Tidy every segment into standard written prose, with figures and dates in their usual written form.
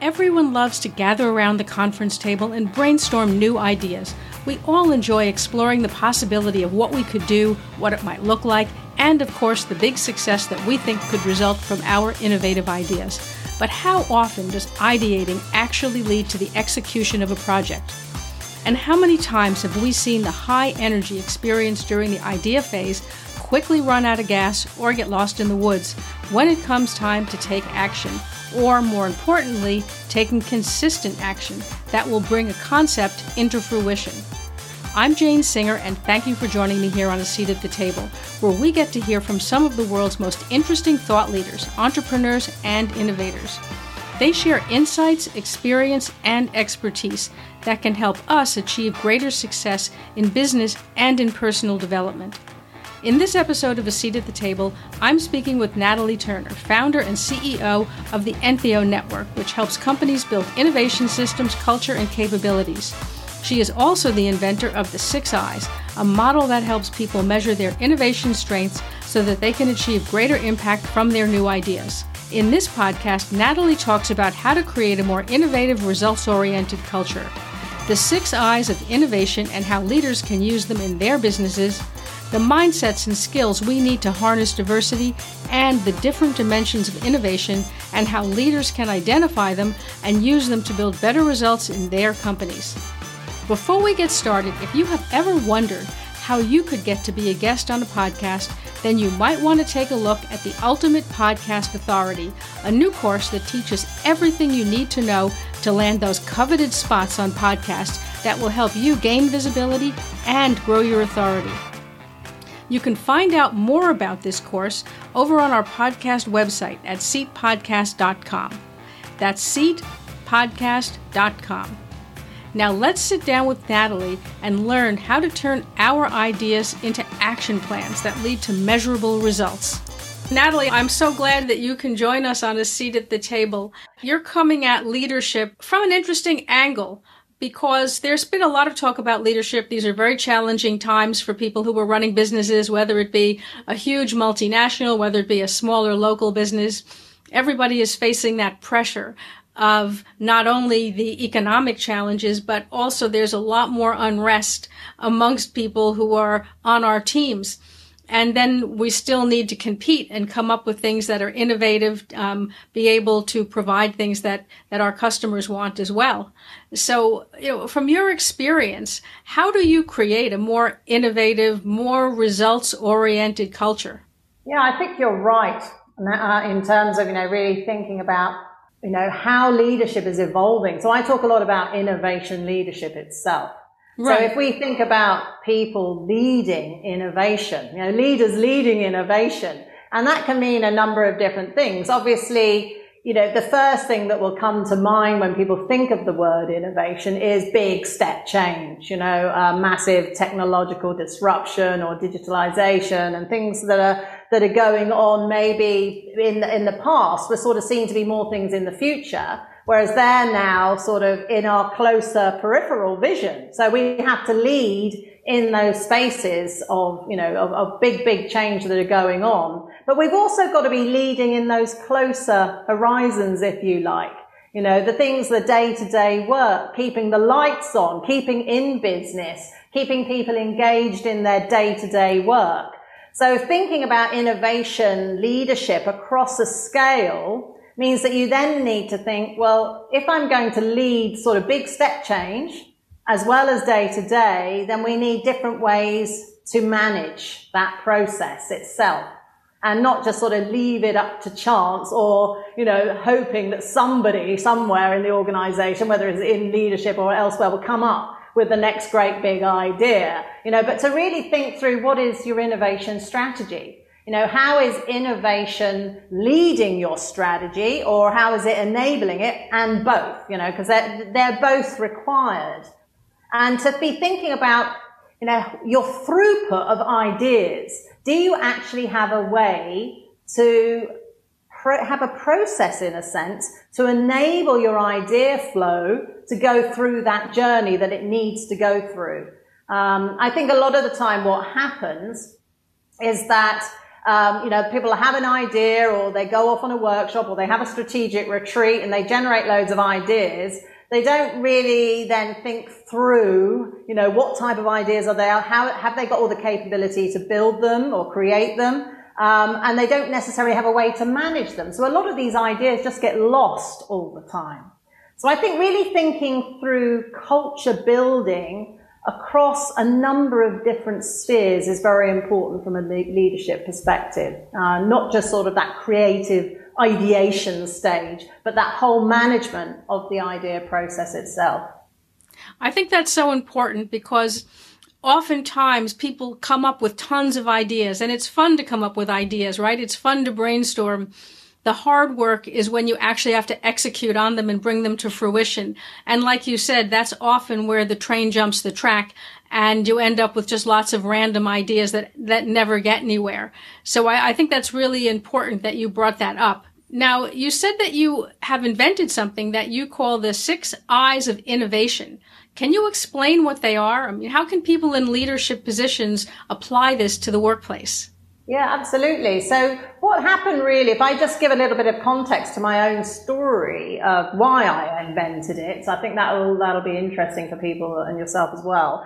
Everyone loves to gather around the conference table and brainstorm new ideas. We all enjoy exploring the possibility of what we could do, what it might look like, and of course the big success that we think could result from our innovative ideas. But how often does ideating actually lead to the execution of a project? And how many times have we seen the high energy experienced during the idea phase quickly run out of gas or get lost in the woods when it comes time to take action, or more importantly, taking consistent action that will bring a concept into fruition? I'm Jane Singer, and thank you for joining me here on A Seat at the Table, where we get to hear from some of the world's most interesting thought leaders, entrepreneurs, and innovators. They share insights, experience, and expertise that can help us achieve greater success in business and in personal development. In this episode of A Seat at the Table, I'm speaking with Natalie Turner, founder and CEO of the Entheo Network, which helps companies build innovation systems, culture, and capabilities. She is also the inventor of the 6 Eyes, a model that helps people measure their innovation strengths so that they can achieve greater impact from their new ideas. In this podcast, Natalie talks about how to create a more innovative, results-oriented culture, the 6 Eyes of innovation and how leaders can use them in their businesses, the mindsets and skills we need to harness diversity, and the different dimensions of innovation and how leaders can identify them and use them to build better results in their companies. Before we get started, if you have ever wondered how you could get to be a guest on a podcast, then you might want to take a look at the Ultimate Podcast Authority, a new course that teaches everything you need to know to land those coveted spots on podcasts that will help you gain visibility and grow your authority. You can find out more about this course over on our podcast website at seatpodcast.com. That's seatpodcast.com. Now let's sit down with Natalie and learn how to turn our ideas into action plans that lead to measurable results. Natalie, I'm so glad that you can join us on A Seat at the Table. You're coming at leadership from an interesting angle, because there's been a lot of talk about leadership. These are very challenging times for people who are running businesses, whether it be a huge multinational, whether it be a smaller local business. Everybody is facing that pressure of not only the economic challenges, but also there's a lot more unrest amongst people who are on our teams. And then we still need to compete and come up with things that are innovative, be able to provide things that our customers want as well. So, from your experience, how do you create a more innovative, more results-oriented culture? Yeah, I think you're right in terms of, really thinking about, how leadership is evolving. So I talk a lot about innovation leadership itself. Right. So if we think about people leading innovation, leaders leading innovation, and that can mean a number of different things. Obviously, the first thing that will come to mind when people think of the word innovation is big step change, massive technological disruption or digitalization, and things that are going on maybe in the past were sort of seen to be more things in the future. Whereas they're now sort of in our closer peripheral vision. So we have to lead in those spaces of big change that are going on. But we've also got to be leading in those closer horizons, if you like. The things, the day-to-day work, keeping the lights on, keeping in business, keeping people engaged in their day-to-day work. So thinking about innovation leadership across a scale means that you then need to think, well, if I'm going to lead sort of big step change as well as day to day, then we need different ways to manage that process itself and not just sort of leave it up to chance or, hoping that somebody somewhere in the organization, whether it's in leadership or elsewhere, will come up with the next great big idea, but to really think through what is your innovation strategy. How is innovation leading your strategy, or how is it enabling it? And both, because they're both required. And to be thinking about, your throughput of ideas. Do you actually have a way to have a process, in a sense, to enable your idea flow to go through that journey that it needs to go through? I think a lot of the time what happens is that People have an idea, or they go off on a workshop, or they have a strategic retreat and they generate loads of ideas. They don't really then think through, what type of ideas are there? How have they got all the capability to build them or create them? And they don't necessarily have a way to manage them. So a lot of these ideas just get lost all the time. So I think really thinking through culture building across a number of different spheres is very important from a leadership perspective. Not just sort of that creative ideation stage, but that whole management of the idea process itself. I think that's so important because oftentimes people come up with tons of ideas, and it's fun to come up with ideas, right? It's fun to brainstorm. The hard work is when you actually have to execute on them and bring them to fruition. And like you said, that's often where the train jumps the track and you end up with just lots of random ideas that never get anywhere. So I think that's really important that you brought that up. Now, you said that you have invented something that you call the 6 I's of innovation. Can you explain what they are? I mean, how can people in leadership positions apply this to the workplace? Yeah, absolutely. So what happened really, if I just give a little bit of context to my own story of why I invented it, so I think that'll be interesting for people and yourself as well.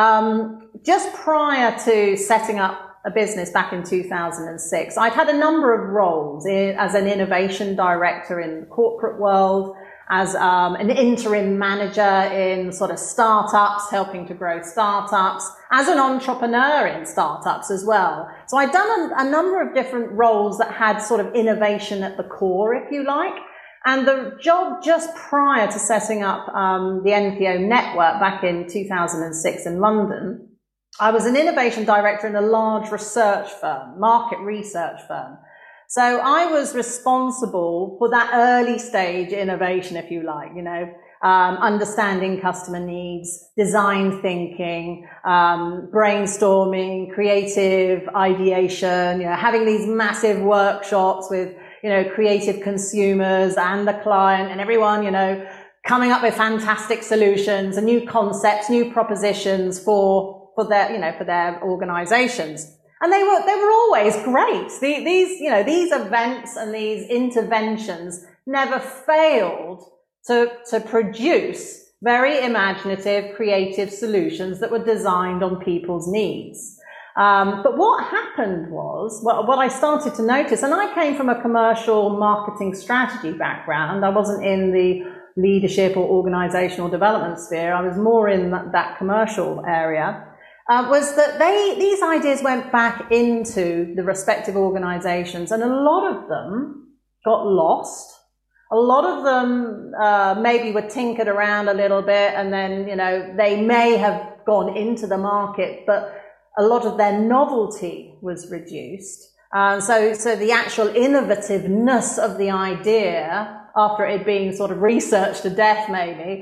Just prior to setting up a business back in 2006, I'd had a number of roles as an innovation director in the corporate world, as an interim manager in sort of startups, helping to grow startups, as an entrepreneur in startups as well. So I'd done a number of different roles that had sort of innovation at the core, if you like. And the job just prior to setting up the NPO network back in 2006 in London, I was an innovation director in a large research firm, market research firm. So I was responsible for that early stage innovation, if you like, understanding customer needs, design thinking, brainstorming, creative ideation, having these massive workshops with, creative consumers and the client and everyone, coming up with fantastic solutions and new concepts, new propositions for their organizations. And they were always great. These events and these interventions never failed to produce very imaginative, creative solutions that were designed on people's needs. But what happened was, what I started to notice, and I came from a commercial marketing strategy background. I wasn't in the leadership or organizational development sphere. I was more in that commercial area. Was that these ideas went back into the respective organizations, and a lot of them got lost. A lot of them maybe were tinkered around a little bit, and then they may have gone into the market, but a lot of their novelty was reduced. So the actual innovativeness of the idea, after it being sort of researched to death maybe,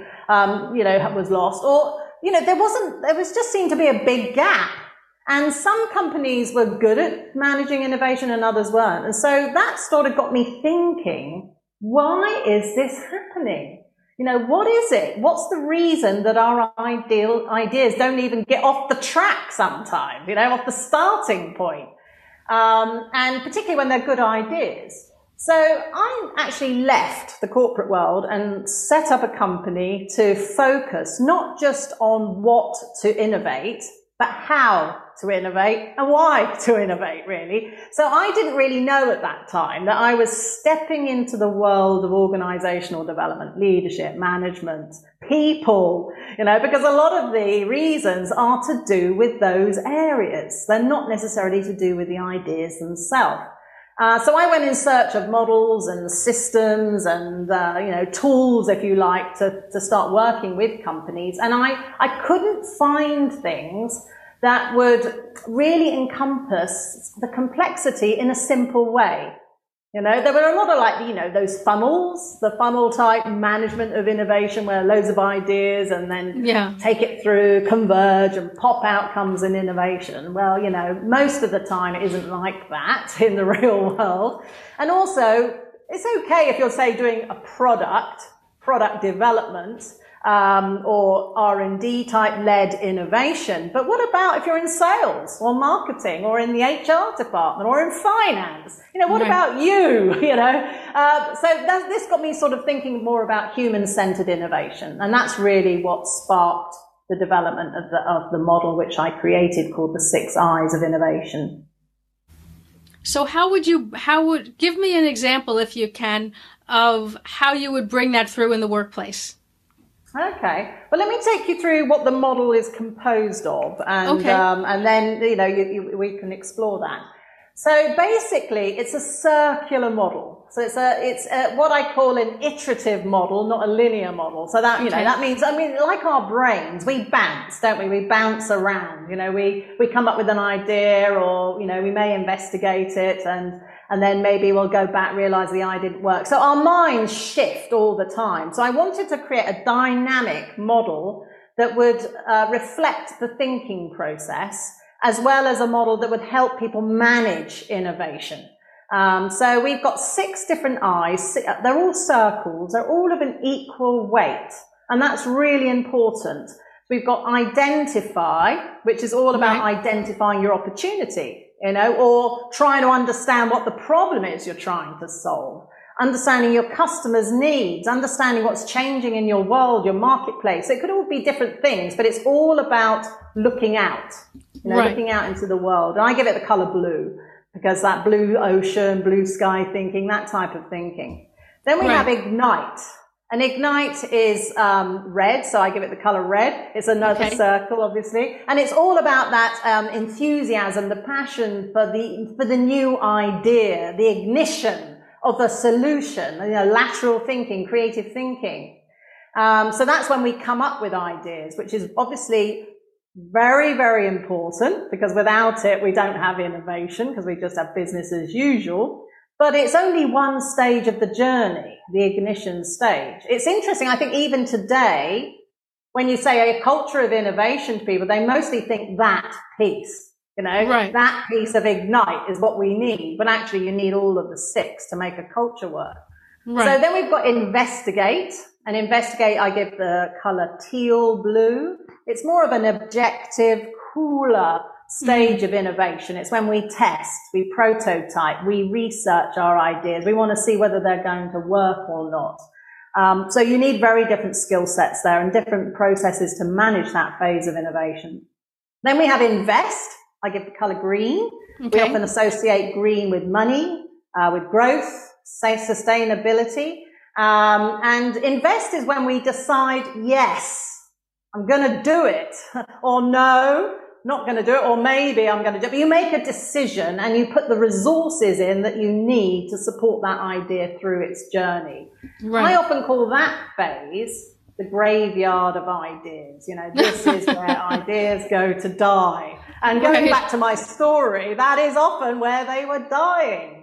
was lost. Or there just seemed to be a big gap. And some companies were good at managing innovation and others weren't. And so that sort of got me thinking, why is this happening? What is it? What's the reason that our ideas don't even get off the track sometimes, off the starting point? And particularly when they're good ideas. So I actually left the corporate world and set up a company to focus not just on what to innovate, but how to innovate and why to innovate, really. So I didn't really know at that time that I was stepping into the world of organizational development, leadership, management, people, because a lot of the reasons are to do with those areas. They're not necessarily to do with the ideas themselves. So I went in search of models and systems and, tools, if you like, to start working with companies. And I couldn't find things that would really encompass the complexity in a simple way. There were a lot of those funnels, the funnel type management of innovation where loads of ideas and then take it through, converge and pop outcomes in innovation. Well, most of the time it isn't like that in the real world. And also it's okay if you're, say, doing a product development, or R&D type led innovation. But what about if you're in sales or marketing or in the HR department or in finance? What about you? So this got me sort of thinking more about human-centered innovation. And that's really what sparked the development of the model which I created called the 6 I's of innovation. So give me an example, if you can, of how you would bring that through in the workplace. Okay. Well, let me take you through what the model is composed of, and then we can explore that. So basically, it's a circular model. So it's what I call an iterative model, not a linear model. So that that means, like our brains, we bounce, don't we? We bounce around. We come up with an idea, or we may investigate it, and then maybe we'll go back, realize the idea didn't work. So our minds shift all the time. So I wanted to create a dynamic model that would reflect the thinking process, as well as a model that would help people manage innovation. So we've got 6 different I's. They're all circles. They're all of an equal weight. And that's really important. We've got identify, which is all about identifying your opportunity, or trying to understand what the problem is you're trying to solve. Understanding your customers' needs, understanding what's changing in your world, your marketplace. It could all be different things, but it's all about looking out, looking out into the world. And I give it the color blue, because that blue ocean, blue sky thinking, that type of thinking. Then we have ignite. And ignite is red, so I give it the color red. It's another circle, obviously. And it's all about that enthusiasm, the passion for the new idea, the ignition of the solution, lateral thinking, creative thinking. So that's when we come up with ideas, which is obviously very, very important, because without it, we don't have innovation, because we just have business as usual. But it's only one stage of the journey, the ignition stage. It's interesting, I think even today, when you say a culture of innovation to people, they mostly think that piece, that piece of ignite is what we need. But actually, you need all of the 6 to make a culture work. So then we've got investigate. And investigate, I give the color teal blue. It's more of an objective, cooler stage of innovation. It's when we test, we prototype, we research our ideas. We want to see whether they're going to work or not. So you need very different skill sets there and different processes to manage that phase of innovation. Then we have invest. I give the color green. We often associate green with money, with growth, say sustainability. And invest is when we decide, yes, I'm going to do it, or no, not going to do it, or maybe I'm going to do it. But you make a decision and you put the resources in that you need to support that idea through its journey. I often call that phase the graveyard of ideas. This is where ideas go to die. And going back to my story, that is often where they were dying.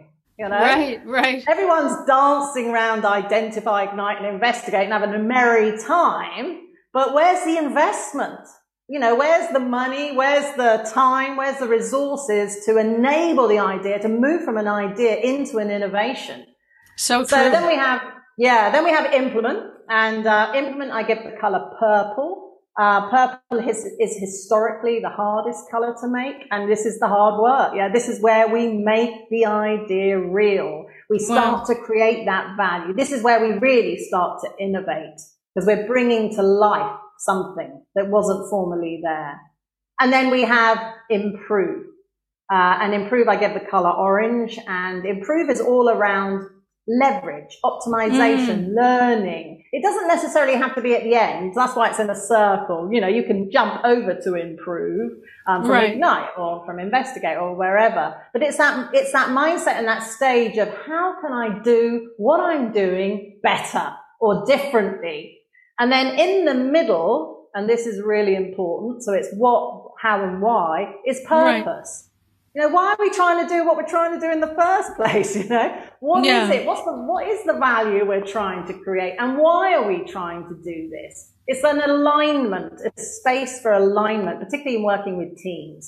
Right. Everyone's dancing around identify, ignite, and investigate and having a merry time. But where's the investment? Where's the money? Where's the time? Where's the resources to enable the idea to move from an idea into an innovation? So true. So then we have implement, and implement I give the color purple. Purple is historically the hardest color to make, and this is the hard work. This is where we make the idea real. We start to create that value. This is where we really start to innovate, because we're bringing to life something that wasn't formerly there. And then we have improve. And improve, I give the color orange, and improve is all around leverage, optimization, learning. It doesn't necessarily have to be at the end. That's why it's in a circle. You can jump over to improve from ignite or from investigate or wherever. But it's that mindset and that stage of how can I do what I'm doing better or differently? And then in the middle, and this is really important, so it's what, how, and why, is purpose. Why are we trying to do what we're trying to do in the first place? What is it? What is the value we're trying to create? And why are we trying to do this? It's an alignment, a space for alignment, particularly in working with teams.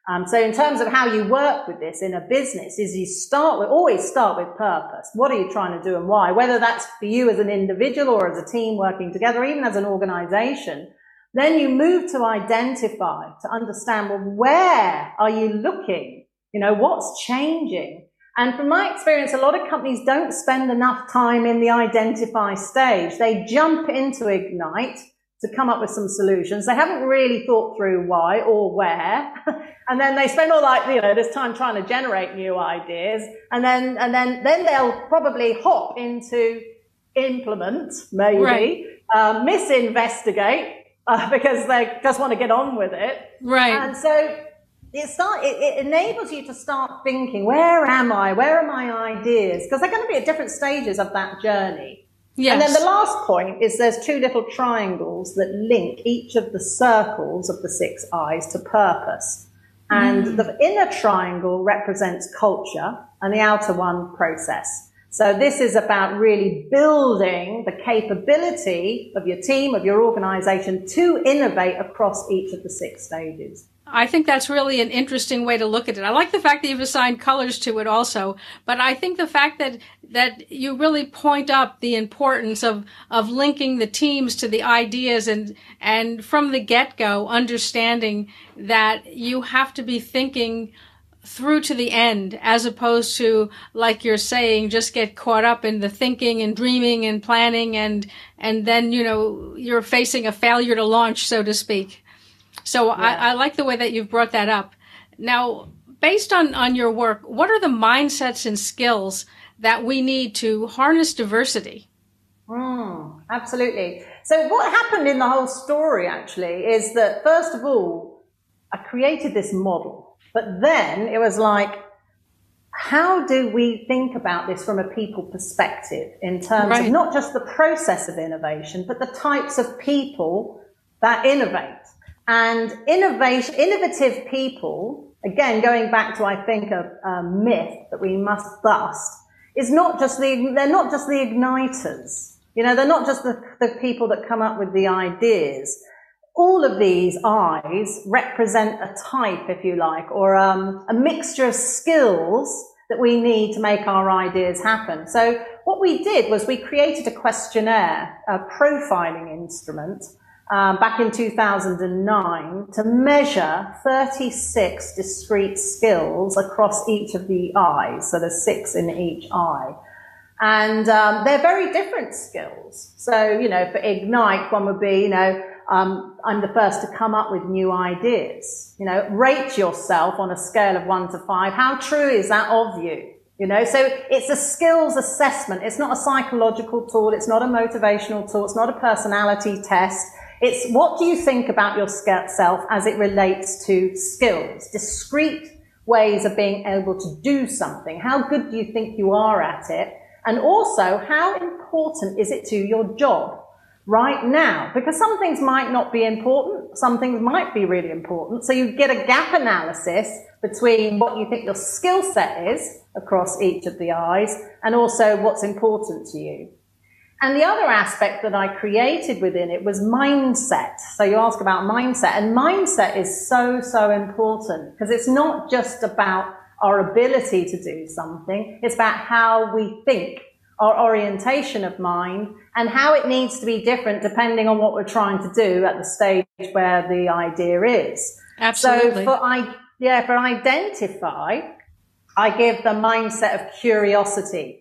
So in terms of how you work with this in a business is you always start with purpose. What are you trying to do and why? Whether that's for you as an individual or as a team working together, or even as an organization, then you move to identify, to understand, well, where are you looking? What's changing? And from my experience, a lot of companies don't spend enough time in the identify stage. They jump into Ignite to come up with some solutions. They haven't really thought through why or where. And then they spend all this time trying to generate new ideas. And then they'll probably hop into implement, maybe, right. Misinvestigate, because they just want to get on with it. Right. And so it enables you to start thinking, where am I? Where are my ideas? Because they're going to be at different stages of that journey. Yes. And then the last point is there's two little triangles that link each of the circles of the 6 eyes to purpose. And the inner triangle represents culture and the outer one process. So this is about really building the capability of your team, of your organization to innovate across each of the 6 stages. I think that's really an interesting way to look at it. I like the fact that you've assigned colors to it also, but I think the fact that you really point up the importance of linking the teams to the ideas and from the get-go understanding that you have to be thinking through to the end, as opposed to, like you're saying, just get caught up in the thinking and dreaming and planning and then, you're facing a failure to launch, so to speak. So yeah. I like the way that you've brought that up. Now, based on your work, what are the mindsets and skills that we need to harness diversity? Absolutely. So what happened in the whole story, actually, is that, first of all, I created this model. But then it was like, how do we think about this from a people perspective in terms of not just the process of innovation, but the types of people that innovate? And innovative people, again, going back to, I think, a myth that we must bust, they're not just the igniters. They're not just the people that come up with the ideas. All of these eyes represent a type, if you like, or a mixture of skills that we need to make our ideas happen. So what we did was we created a questionnaire, a profiling instrument, back in 2009 to measure 36 discrete skills across each of the eyes. So there's 6 in each eye. And they're very different skills. So, for Ignite, one would be, I'm the first to come up with new ideas. Rate yourself on a scale of 1 to 5. How true is that of you? So it's a skills assessment. It's not a psychological tool. It's not a motivational tool. It's not a personality test. It's what do you think about yourself as it relates to skills, discrete ways of being able to do something. How good do you think you are at it? And also, how important is it to your job right now? Because some things might not be important. Some things might be really important. So you get a gap analysis between what you think your skill set is across each of the eyes and also what's important to you. And the other aspect that I created within it was mindset. So you ask about mindset, and mindset is so, so important because it's not just about our ability to do something. It's about how we think, our orientation of mind, and how it needs to be different depending on what we're trying to do at the stage where the idea is. Absolutely. So for identify, I give the mindset of curiosity,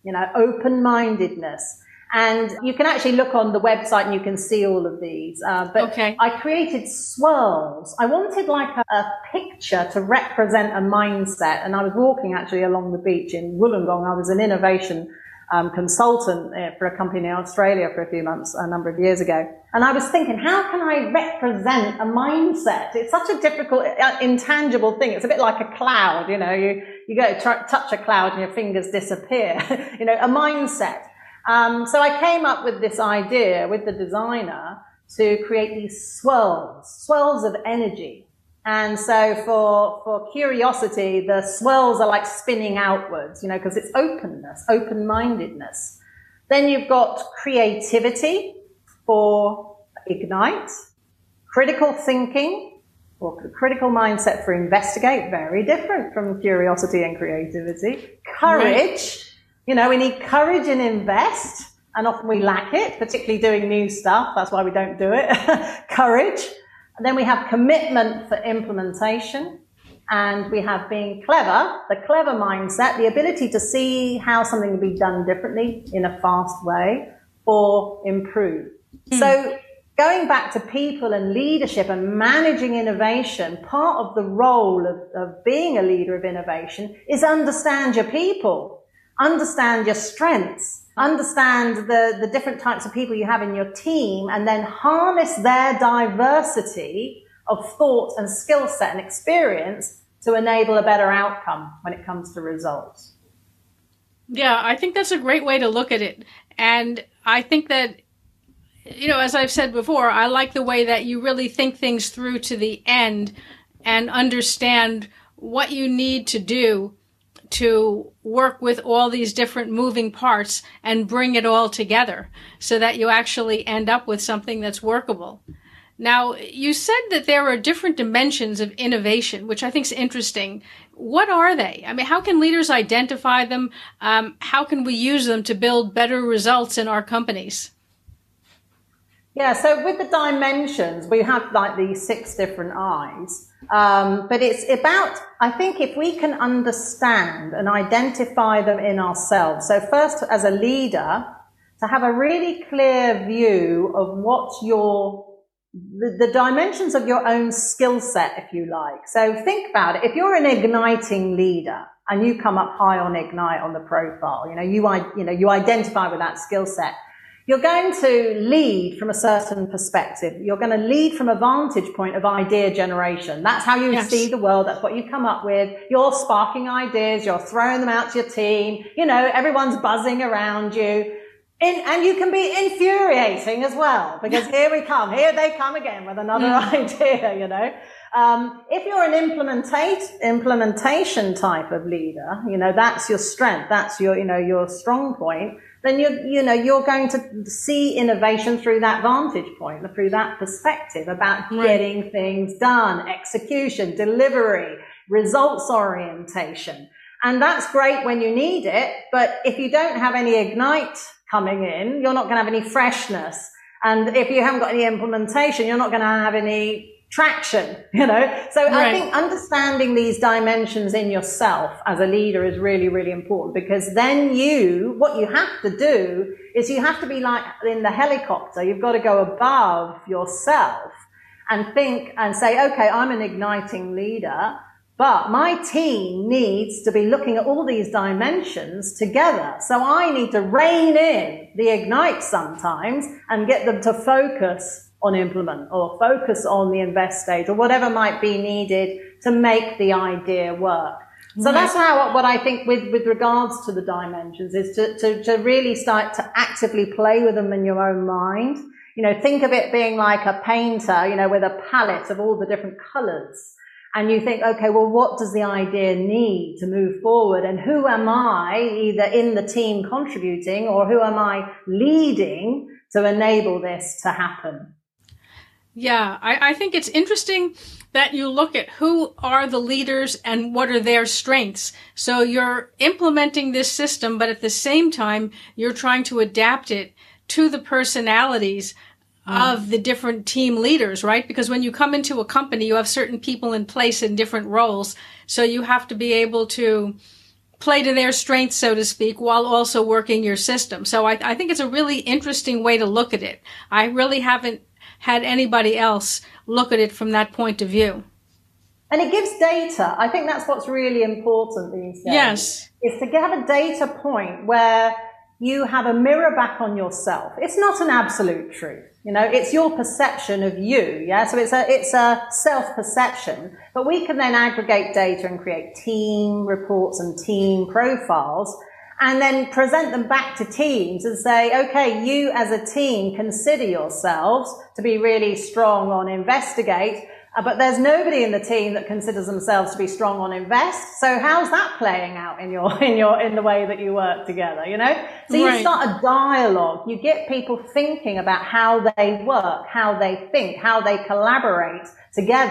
open-mindedness. And you can actually look on the website and you can see all of these. I created swirls. I wanted like a picture to represent a mindset. And I was walking actually along the beach in Wollongong. I was an innovation consultant for a company in Australia for a few months, a number of years ago. And I was thinking, how can I represent a mindset? It's such a difficult, intangible thing. It's a bit like a cloud, you go to touch a cloud and your fingers disappear, a mindset. So I came up with this idea with the designer to create these swirls of energy. And so for curiosity, the swirls are like spinning outwards, because it's openness, open-mindedness. Then you've got creativity for Ignite, critical thinking or critical mindset for investigate, very different from curiosity and creativity. Courage, you know, we need courage in invest, and often we lack it, particularly doing new stuff. That's why we don't do it. Courage. And then we have commitment for implementation. And we have being clever, the clever mindset, the ability to see how something can be done differently in a fast way or improve. So going back to people and leadership and managing innovation, part of the role of being a leader of innovation is understand your people, understand your strengths, understand the different types of people you have in your team, and then harness their diversity of thought and skill set and experience to enable a better outcome when it comes to results. Yeah, I think that's a great way to look at it. And I think that, you know, as I've said before, I like the way that you really think things through to the end and understand what you need to do to work with all these different moving parts and bring it all together so that you actually end up with something that's workable. Now, you said that there are different dimensions of innovation, which I think is interesting. What are they? I mean, how can leaders identify them? How can we use them to build better results in our companies? Yeah, so with the dimensions, we have like these 6 different I's. But it's about, I think if we can understand and identify them in ourselves. So first, as a leader, to have a really clear view of what the dimensions of your own skill set, if you like. So think about it. If you're an igniting leader and you come up high on Ignite on the profile, you identify with that skill set, you're going to lead from a certain perspective. You're going to lead from a vantage point of idea generation. That's how you see the world. That's what you come up with. You're sparking ideas. You're throwing them out to your team. You know, everyone's buzzing around you. And you can be infuriating as well, because here they come again with another idea, you know. If you're an implementation type of leader, you know, that's your strength, that's your strong point, then you're going to see innovation through that vantage point, through that perspective about getting things done, execution, delivery, results orientation. And that's great when you need it, but if you don't have any Ignite coming in, you're not going to have any freshness. And if you haven't got any implementation, you're not going to have any traction, you know. So I think understanding these dimensions in yourself as a leader is really, really important, because then what you have to do is you have to be like in the helicopter. You've got to go above yourself and think and say, okay, I'm an igniting leader, but my team needs to be looking at all these dimensions together. So I need to rein in the Ignite sometimes and get them to focus on implement or focus on the invest stage or whatever might be needed to make the idea work. So that's what I think with regards to the dimensions is to really start to actively play with them in your own mind. You know, think of it being like a painter, you know, with a palette of all the different colors. And you think, okay, well, what does the idea need to move forward? And who am I either in the team contributing or who am I leading to enable this to happen? Yeah, I think it's interesting that you look at who are the leaders and what are their strengths. So you're implementing this system, but at the same time, you're trying to adapt it to the personalities of the different team leaders, right? Because when you come into a company, you have certain people in place in different roles. So you have to be able to play to their strengths, so to speak, while also working your system. So I think it's a really interesting way to look at it. I really haven't had anybody else look at it from that point of view. And it gives data. I think that's what's really important these days. Yes. Is to have a data point where you have a mirror back on yourself. It's not an absolute truth. You know, it's your perception of you. Yeah. So it's a self-perception, but we can then aggregate data and create team reports and team profiles and then present them back to teams and say, okay, you as a team consider yourselves to be really strong on investigate, but there's nobody in the team that considers themselves to be strong on invest. So how's that playing out in the way that you work together, you know? So you start a dialogue. You get people thinking about how they work, how they think, how they collaborate together.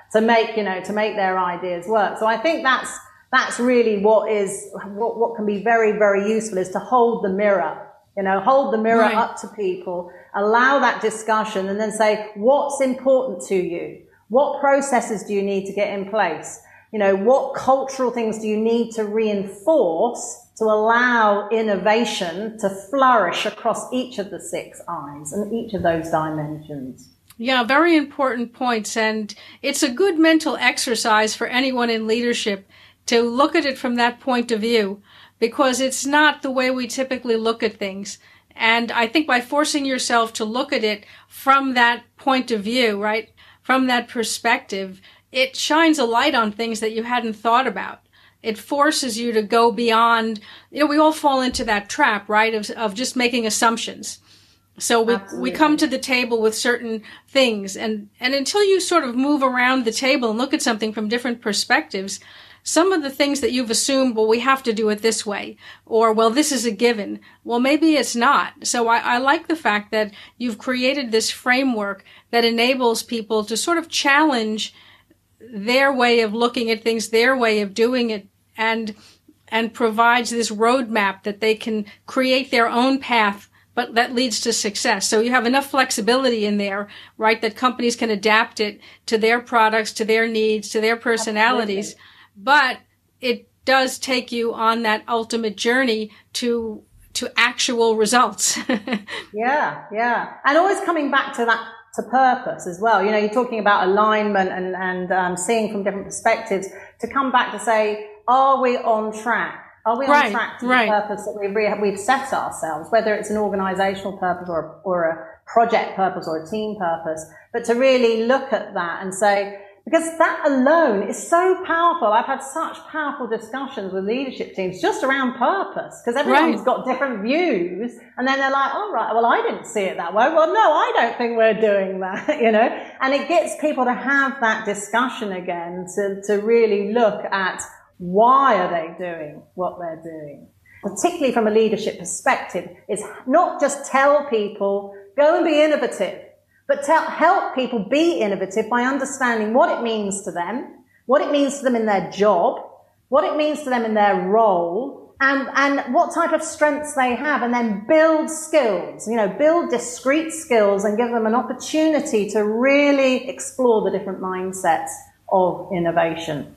to make their ideas work. So I think that's really what can be very, very useful, is to hold the mirror. Hold the mirror right. up to people, allow that discussion, and then say, what's important to you? What processes do you need to get in place? What cultural things do you need to reinforce to allow innovation to flourish across each of the 6 I's and each of those dimensions? Yeah, very important points. And it's a good mental exercise for anyone in leadership to look at it from that point of view, because it's not the way we typically look at things. And I think by forcing yourself to look at it from that point of view, right, from that perspective, it shines a light on things that you hadn't thought about. It forces you to go beyond, we all fall into that trap, right, of just making assumptions. So we come to the table with certain things, and until you sort of move around the table and look at something from different perspectives, some of the things that you've assumed, well, we have to do it this way, or, well, this is a given. Well, maybe it's not. So I like the fact that you've created this framework that enables people to sort of challenge their way of looking at things, their way of doing it, and provides this roadmap that they can create their own path, but that leads to success. So you have enough flexibility in there, right, that companies can adapt it to their products, to their needs, to their personalities. Absolutely. But it does take you on that ultimate journey to actual results. Yeah. And always coming back to that, to purpose as well. You're talking about alignment and seeing from different perspectives, to come back to say, are we on track? Are we on track to the purpose that we've set ourselves, whether it's an organizational purpose or a project purpose or a team purpose, but to really look at that and say, because that alone is so powerful. I've had such powerful discussions with leadership teams just around purpose, because everyone's got different views, and then they're like, all right, well, I didn't see it that way. Well, no, I don't think we're doing that, and it gets people to have that discussion again, to really look at why are they doing what they're doing, particularly from a leadership perspective, is not just tell people, go and be innovative, but help people be innovative by understanding what it means to them, what it means to them in their job, what it means to them in their role, and what type of strengths they have, and then build skills, build discrete skills and give them an opportunity to really explore the different mindsets of innovation.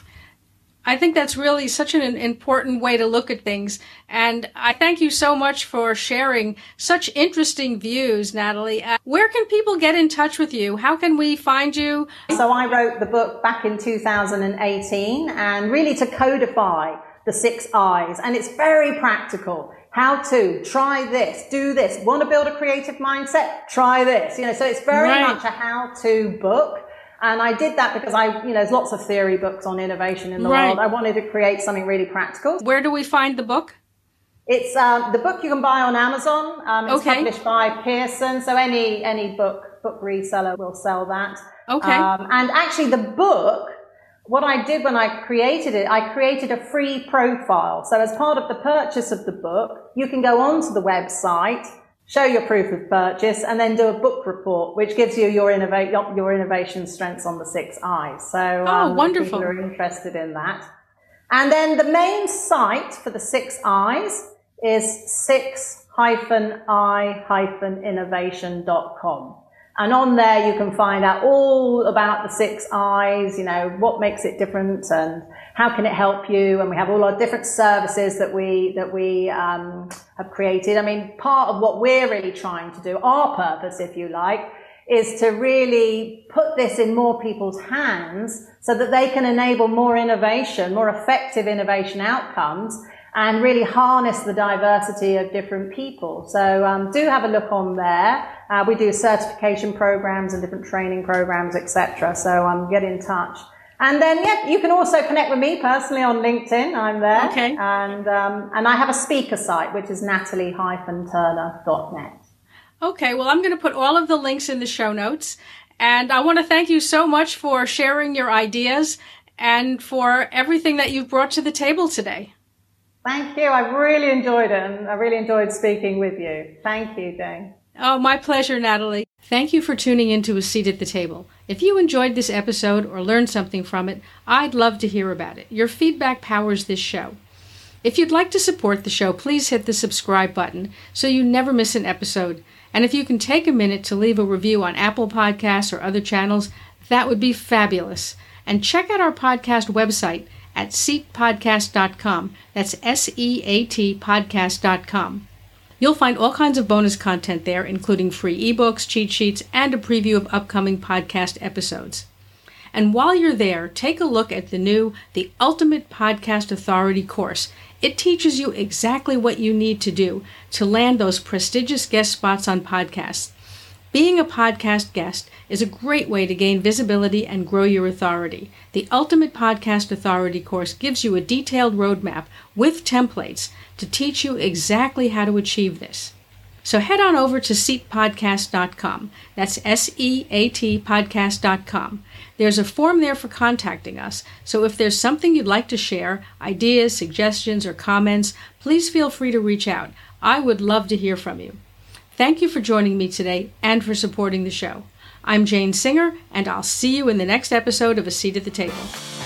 I think that's really such an important way to look at things. And I thank you so much for sharing such interesting views, Natalie. Where can people get in touch with you? How can we find you? So I wrote the book back in 2018, and really to codify the 6 I's. And it's very practical. How to try this, do this. Want to build a creative mindset? Try this. So it's very much a how-to book. And I did that because there's lots of theory books on innovation in the world. I wanted to create something really practical. Where do we find the book? It's the book you can buy on Amazon. It's published by Pearson, so any book reseller will sell that. Okay. And actually, the book, what I did when I created it, I created a free profile. So as part of the purchase of the book, you can go onto the website, show your proof of purchase, and then do a book report, which gives you your innovation strengths on the 6 I's. So wonderful. People are interested in that. And then the main site for the 6 I's is 6-i-innovation.com. And on there you can find out all about the 6 I's, what makes it different and how can it help you. And we have all our different services that we have created. I mean, part of what we're really trying to do, our purpose, if you like, is to really put this in more people's hands so that they can enable more innovation, more effective innovation outcomes, and really harness the diversity of different people. So do have a look on there. We do certification programs and different training programs, etc. So get in touch. And then, you can also connect with me personally on LinkedIn. I'm there. Okay. And I have a speaker site, which is natalie-turner.net. Okay, well, I'm going to put all of the links in the show notes. And I want to thank you so much for sharing your ideas and for everything that you've brought to the table today. Thank you. I've really enjoyed it, and I really enjoyed speaking with you. Thank you, Jane. Oh, my pleasure, Natalie. Thank you for tuning in to A Seat at the Table. If you enjoyed this episode or learned something from it, I'd love to hear about it. Your feedback powers this show. If you'd like to support the show, please hit the subscribe button so you never miss an episode. And if you can take a minute to leave a review on Apple Podcasts or other channels, that would be fabulous. And check out our podcast website at seatpodcast.com. That's SEAT podcast.com. You'll find all kinds of bonus content there, including free ebooks, cheat sheets, and a preview of upcoming podcast episodes. And while you're there, take a look at the Ultimate Podcast Authority course. It teaches you exactly what you need to do to land those prestigious guest spots on podcasts. Being a podcast guest is a great way to gain visibility and grow your authority. The Ultimate Podcast Authority course gives you a detailed roadmap with templates to teach you exactly how to achieve this. So head on over to seatpodcast.com. That's SEAT podcast.com. There's a form there for contacting us, so if there's something you'd like to share, ideas, suggestions, or comments, please feel free to reach out. I would love to hear from you. Thank you for joining me today and for supporting the show. I'm Jane Singer, and I'll see you in the next episode of A Seat at the Table.